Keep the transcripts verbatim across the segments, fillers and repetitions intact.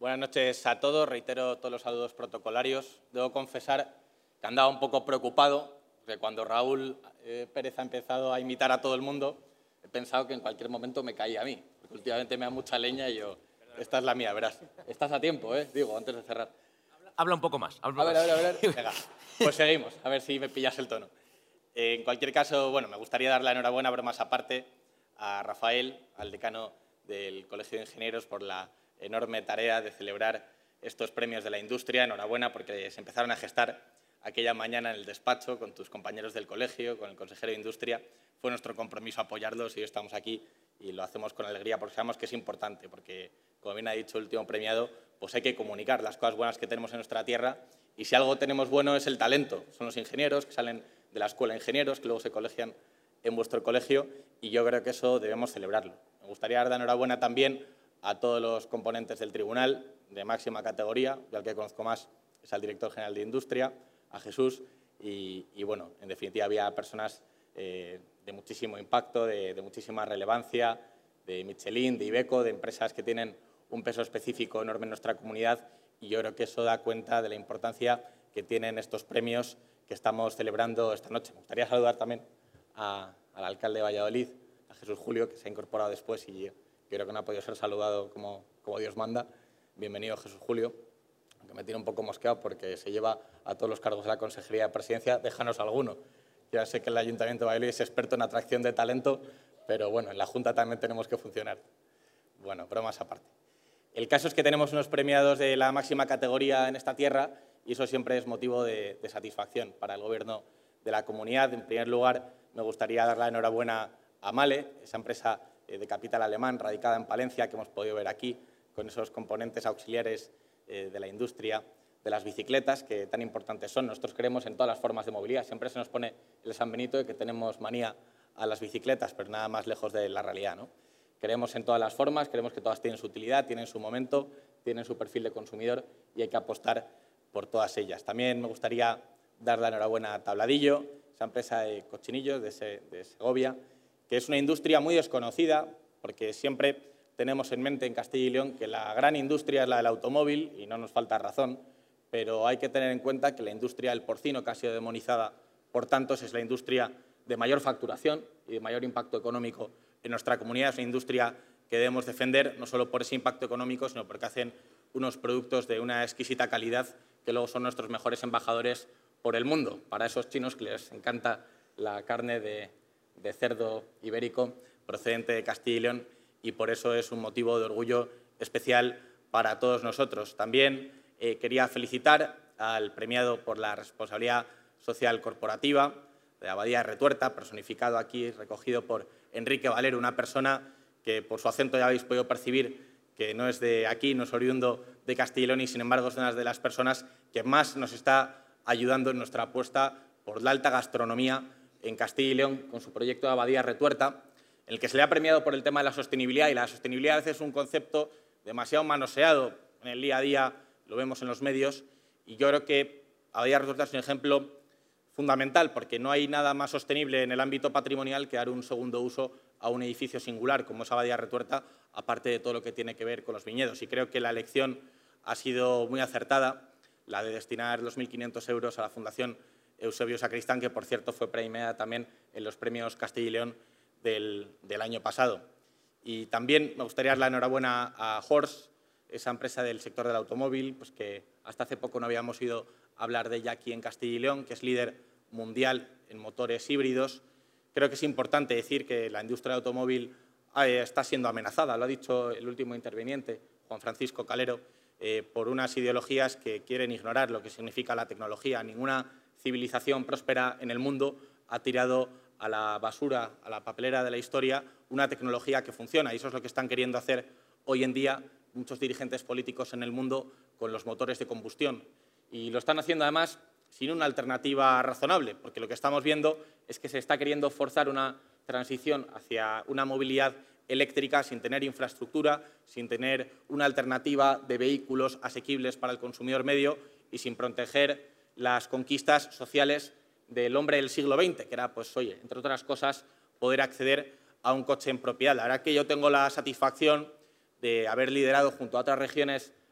Buenas noches a todos. Reitero todos los saludos protocolarios. Debo confesar que andaba un poco preocupado, porque cuando Raúl eh, Pérez ha empezado a imitar a todo el mundo, he pensado que en cualquier momento me caía a mí, porque últimamente me da mucha leña y yo, esta es la mía, verás. Estás a tiempo, ¿eh? Digo, antes de cerrar. Habla un poco más. Habla a ver, más. a ver, a ver. Venga, pues seguimos, a ver si me pillas el tono. Eh, en cualquier caso, bueno, me gustaría dar la enhorabuena, bromas aparte, a Rafael, al decano del Colegio de Ingenieros, por la enorme tarea de celebrar estos premios de la industria. Enhorabuena, porque se empezaron a gestar aquella mañana en el despacho con tus compañeros del colegio, con el consejero de Industria. Fue nuestro compromiso apoyarlos y hoy estamos aquí y lo hacemos con alegría porque sabemos que es importante, porque, como bien ha dicho el último premiado, pues hay que comunicar las cosas buenas que tenemos en nuestra tierra y si algo tenemos bueno es el talento. Son los ingenieros que salen de la escuela de ingenieros, que luego se colegian en vuestro colegio y yo creo que eso debemos celebrarlo. Me gustaría dar la enhorabuena también a todos los componentes del tribunal de máxima categoría, yo al que conozco más es al director general de Industria, a Jesús, y, y bueno, en definitiva había personas eh, de muchísimo impacto, de, de muchísima relevancia, de Michelin, de Iveco, de empresas que tienen un peso específico enorme en nuestra comunidad y yo creo que eso da cuenta de la importancia que tienen estos premios que estamos celebrando esta noche. Me gustaría saludar también a, al alcalde de Valladolid, a Jesús Julio, que se ha incorporado después y creo que no ha podido ser saludado como, como Dios manda. Bienvenido, Jesús Julio, aunque me tiene un poco mosqueado porque se lleva a todos los cargos de la Consejería de Presidencia, déjanos alguno. Ya sé que el Ayuntamiento de Valladolid es experto en atracción de talento, pero bueno, en la Junta también tenemos que funcionar. Bueno, bromas aparte. El caso es que tenemos unos premiados de la máxima categoría en esta tierra y eso siempre es motivo de, de satisfacción para el Gobierno de la comunidad. En primer lugar, me gustaría dar la enhorabuena a Mahle, esa empresa de capital alemán radicada en Palencia que hemos podido ver aquí, con esos componentes auxiliares eh, de la industria de las bicicletas, que tan importantes son. Nosotros creemos en todas las formas de movilidad. Siempre se nos pone el San Benito de que tenemos manía a las bicicletas, pero nada más lejos de la realidad, ¿no? Creemos en todas las formas, creemos que todas tienen su utilidad, tienen su momento, tienen su perfil de consumidor y hay que apostar por todas ellas. También me gustaría dar la enhorabuena a Tabladillo, esa empresa de cochinillos de, Se de Segovia, que es una industria muy desconocida, porque siempre tenemos en mente en Castilla y León que la gran industria es la del automóvil, y no nos falta razón, pero hay que tener en cuenta que la industria del porcino, que ha sido demonizada por tantos, es la industria de mayor facturación y de mayor impacto económico en nuestra comunidad. Es una industria que debemos defender, no solo por ese impacto económico, sino porque hacen unos productos de una exquisita calidad que luego son nuestros mejores embajadores por el mundo. Para esos chinos que les encanta la carne de de cerdo ibérico procedente de Castilla y León y por eso es un motivo de orgullo especial para todos nosotros. También eh, quería felicitar al premiado por la responsabilidad social corporativa de Abadía de Retuerta, personificado aquí, recogido por Enrique Valero, una persona que por su acento ya habéis podido percibir que no es de aquí, no es oriundo de Castilla y León y sin embargo es una de las personas que más nos está ayudando en nuestra apuesta por la alta gastronomía en Castilla y León con su proyecto de Abadía Retuerta, en el que se le ha premiado por el tema de la sostenibilidad y la sostenibilidad a veces es un concepto demasiado manoseado en el día a día, lo vemos en los medios y yo creo que Abadía Retuerta es un ejemplo fundamental porque no hay nada más sostenible en el ámbito patrimonial que dar un segundo uso a un edificio singular como es Abadía Retuerta, aparte de todo lo que tiene que ver con los viñedos y creo que la elección ha sido muy acertada, la de destinar dos mil quinientos euros a la Fundación Eusebio Sacristán, que por cierto fue premiada también en los premios Castilla y León del, del año pasado. Y también me gustaría dar la enhorabuena a Horse, esa empresa del sector del automóvil, pues que hasta hace poco no habíamos ido a hablar de ella aquí en Castilla y León, que es líder mundial en motores híbridos. Creo que es importante decir que la industria del automóvil eh, está siendo amenazada, lo ha dicho el último interviniente, Juan Francisco Calero, eh, por unas ideologías que quieren ignorar lo que significa la tecnología. Ninguna civilización próspera en el mundo ha tirado a la basura, a la papelera de la historia, una tecnología que funciona. Y eso es lo que están queriendo hacer hoy en día muchos dirigentes políticos en el mundo con los motores de combustión. Y lo están haciendo, además, sin una alternativa razonable, porque lo que estamos viendo es que se está queriendo forzar una transición hacia una movilidad eléctrica sin tener infraestructura, sin tener una alternativa de vehículos asequibles para el consumidor medio y sin proteger las conquistas sociales del hombre del siglo veinte, que era, pues, oye, entre otras cosas, poder acceder a un coche en propiedad. La verdad que yo tengo la satisfacción de haber liderado junto a otras regiones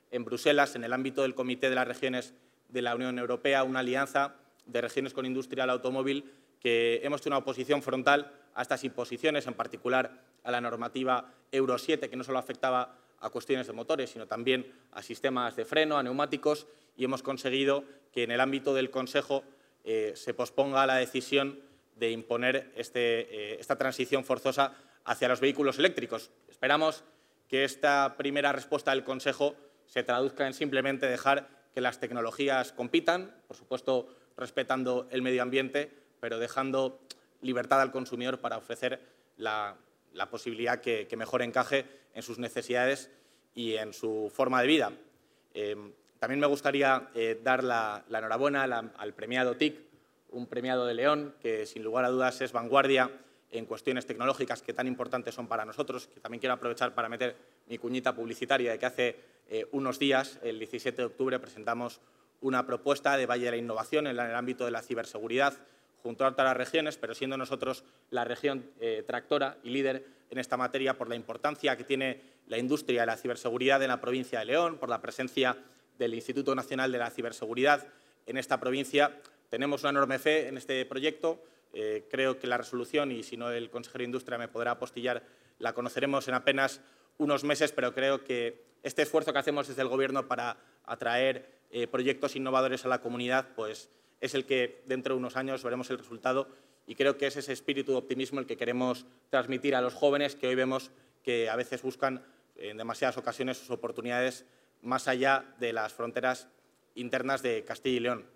en Bruselas, en el ámbito del Comité de las Regiones de la Unión Europea, una alianza de regiones con industria del automóvil, que hemos tenido una oposición frontal a estas imposiciones, en particular a la normativa Euro siete, que no solo afectaba a cuestiones de motores, sino también a sistemas de freno, a neumáticos, y hemos conseguido que en el ámbito del Consejo eh, se posponga la decisión de imponer este, eh, esta transición forzosa hacia los vehículos eléctricos. Esperamos que esta primera respuesta del Consejo se traduzca en simplemente dejar que las tecnologías compitan, por supuesto respetando el medio ambiente, pero dejando libertad al consumidor para ofrecer la, la posibilidad que, que mejor encaje en sus necesidades y en su forma de vida. Eh, también me gustaría eh, dar la, la enhorabuena al, al premiado T I C, un premiado de León que, sin lugar a dudas, es vanguardia en cuestiones tecnológicas que tan importantes son para nosotros, que también quiero aprovechar para meter mi cuñita publicitaria de que hace eh, unos días, el diecisiete de octubre, presentamos una propuesta de Valle de la Innovación en el ámbito de la ciberseguridad, junto a otras regiones, pero siendo nosotros la región eh, tractora y líder en esta materia por la importancia que tiene la industria de la ciberseguridad en la provincia de León, por la presencia del Instituto Nacional de la Ciberseguridad en esta provincia. Tenemos una enorme fe en este proyecto. Eh, creo que la resolución, y si no el consejero de Industria me podrá apostillar, la conoceremos en apenas unos meses, pero creo que este esfuerzo que hacemos desde el Gobierno para atraer eh, proyectos innovadores a la comunidad, pues es el que dentro de unos años veremos el resultado, y creo que es ese espíritu de optimismo el que queremos transmitir a los jóvenes que hoy vemos que a veces buscan en demasiadas ocasiones sus oportunidades más allá de las fronteras internas de Castilla y León.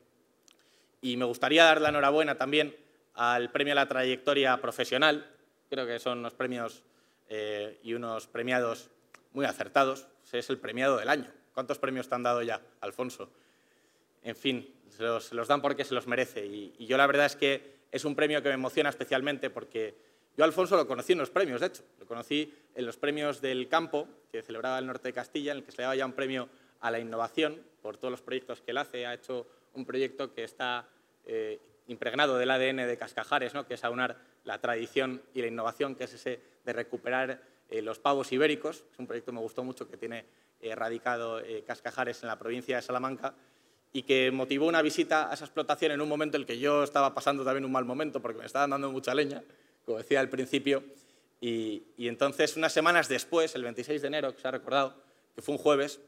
Y me gustaría dar la enhorabuena también al Premio a la Trayectoria Profesional. Creo que son unos premios eh, y unos premiados muy acertados. Es el premiado del año. ¿Cuántos premios te han dado ya, Alfonso? En fin, se los, se los dan porque se los merece. Y, y yo la verdad es que es un premio que me emociona especialmente porque yo a Alfonso lo conocí en los premios, de hecho. Lo conocí en los premios del campo que celebraba el Norte de Castilla, en el que se le daba ya un premio a la innovación por todos los proyectos que él hace. Ha hecho un proyecto que está eh, impregnado del A D N de Cascajares, ¿no?, que es aunar la tradición y la innovación, que es ese de recuperar eh, los pavos ibéricos. Es un proyecto que me gustó mucho, que tiene eh, radicado eh, Cascajares en la provincia de Salamanca, y que motivó una visita a esa explotación en un momento en el que yo estaba pasando también un mal momento porque me estaban dando mucha leña, como decía al principio, y, y entonces unas semanas después, el veintiséis de enero, que se ha recordado, que fue un jueves,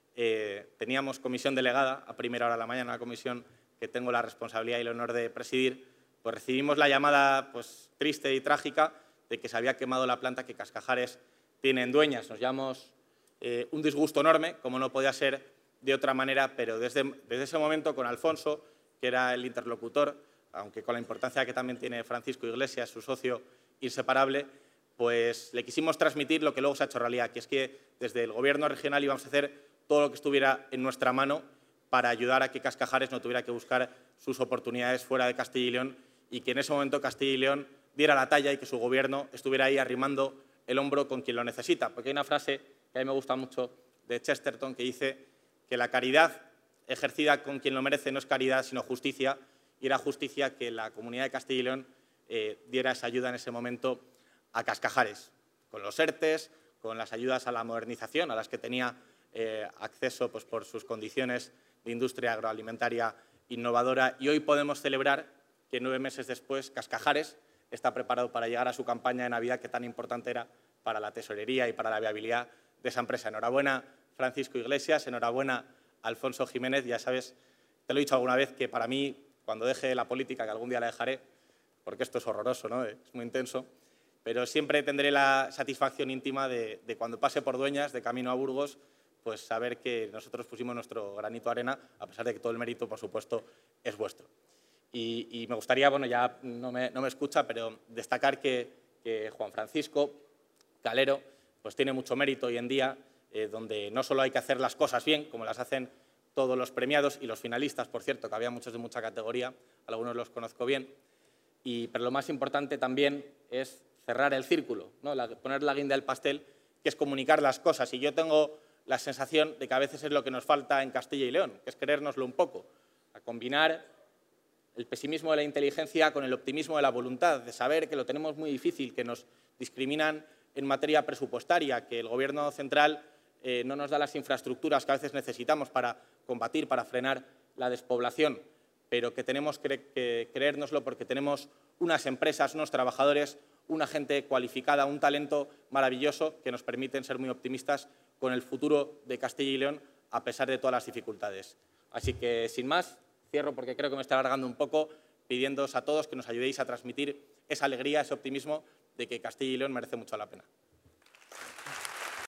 eh, teníamos comisión delegada a primera hora de la mañana, una comisión que tengo la responsabilidad y el honor de presidir, pues recibimos la llamada pues, triste y trágica de que se había quemado la planta que Cascajares tiene en Dueñas. Nos llevamos eh, un disgusto enorme, como no podía ser de otra manera, pero desde, desde ese momento con Alfonso, que era el interlocutor, aunque con la importancia que también tiene Francisco Iglesias, su socio inseparable, pues le quisimos transmitir lo que luego se ha hecho realidad, que es que desde el Gobierno regional íbamos a hacer todo lo que estuviera en nuestra mano para ayudar a que Cascajares no tuviera que buscar sus oportunidades fuera de Castilla y León, y que en ese momento Castilla y León diera la talla y que su Gobierno estuviera ahí arrimando el hombro con quien lo necesita. Porque hay una frase que a mí me gusta mucho de Chesterton que dice que la caridad ejercida con quien lo merece no es caridad, sino justicia, y era justicia que la comunidad de Castilla y León eh, diera esa ayuda en ese momento a Cascajares, con los ERTES, con las ayudas a la modernización, a las que tenía eh, acceso pues, por sus condiciones de industria agroalimentaria innovadora, y hoy podemos celebrar que nueve meses después Cascajares está preparado para llegar a su campaña de Navidad, que tan importante era para la tesorería y para la viabilidad de esa empresa. Enhorabuena, Francisco Iglesias, enhorabuena, Alfonso Jiménez. Ya sabes, te lo he dicho alguna vez, que para mí, cuando deje la política, que algún día la dejaré, porque esto es horroroso, ¿no?, es muy intenso, pero siempre tendré la satisfacción íntima de, de cuando pase por Dueñas, de camino a Burgos, pues saber que nosotros pusimos nuestro granito de arena, a pesar de que todo el mérito, por supuesto, es vuestro. Y, y me gustaría, bueno, ya no me, no me escucha, pero destacar que, que Juan Francisco Calero pues tiene mucho mérito hoy en día, Eh, donde no solo hay que hacer las cosas bien, como las hacen todos los premiados y los finalistas, por cierto, que había muchos de mucha categoría, algunos los conozco bien, y, pero lo más importante también es cerrar el círculo, ¿no?, la, poner la guinda del pastel, que es comunicar las cosas. Y yo tengo la sensación de que a veces es lo que nos falta en Castilla y León, que es creérnoslo un poco, a combinar el pesimismo de la inteligencia con el optimismo de la voluntad, de saber que lo tenemos muy difícil, que nos discriminan en materia presupuestaria, que el Gobierno central eh, no nos da las infraestructuras que a veces necesitamos para combatir, para frenar la despoblación, pero que tenemos que, que creérnoslo porque tenemos unas empresas, unos trabajadores, una gente cualificada, un talento maravilloso que nos permiten ser muy optimistas con el futuro de Castilla y León a pesar de todas las dificultades. Así que, sin más, cierro porque creo que me está alargando un poco, pidiéndoos a todos que nos ayudéis a transmitir esa alegría, ese optimismo de que Castilla y León merece mucho la pena.